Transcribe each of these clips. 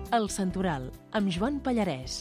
El Santoral, amb Joan Pallarès.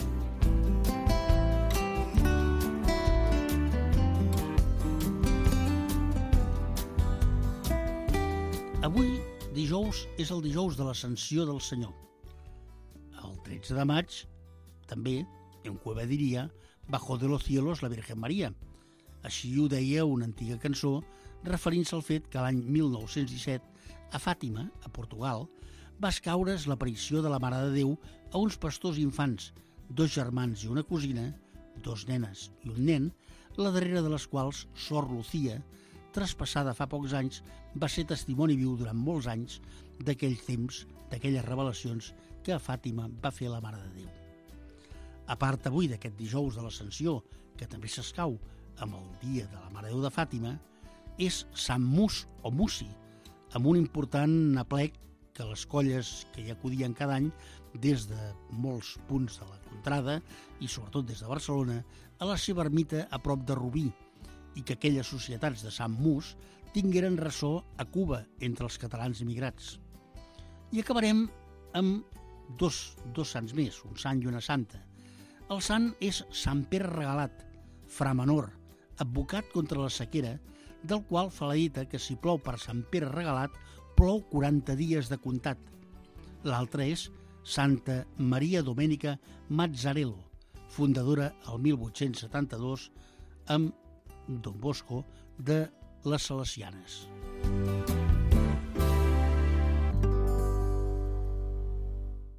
Avui, dijous, és el dijous de l'Ascensió del Senyor. El 13 de maig, també, en Cueva diria, «Bajó de los cielos la Virgen Maria». Així ho deia una antiga cançó referint-se al fet que l'any 1917, a Fàtima, a Portugal, va escaure's l'aparició de la Mare de Déu a uns pastors infants, 2 germans i una cosina, 2 nenes i un nen, la darrera de les quals, Sor Lucía, traspassada fa pocs anys, va ser testimoni viu durant molts anys d'aquell temps, d'aquelles revelacions que a Fàtima va fer la Mare de Déu. A part avui d'aquest dijous de l'Ascensió, que també s'escau amb el dia de la Mare de Déu de Fàtima, és Sant Mus o Musi, amb un important aplec que les colles que hi acudien cada any des de molts punts de la contrada i sobretot des de Barcelona a la seva ermita a prop de Rubí, i que aquelles societats de Sant Mus tingueren ressò a Cuba entre els catalans emigrats. I acabarem amb dos sants més, un sant i una santa. El sant és Sant Pere Regalat, fra menor, advocat contra la sequera, del qual fa la dita que si plou per Sant Pere Regalat, plou 40 dies de comptat. L'altre és Santa Maria Domènica Mazzarello, fundadora el 1872 amb Don Bosco de les Salesianes.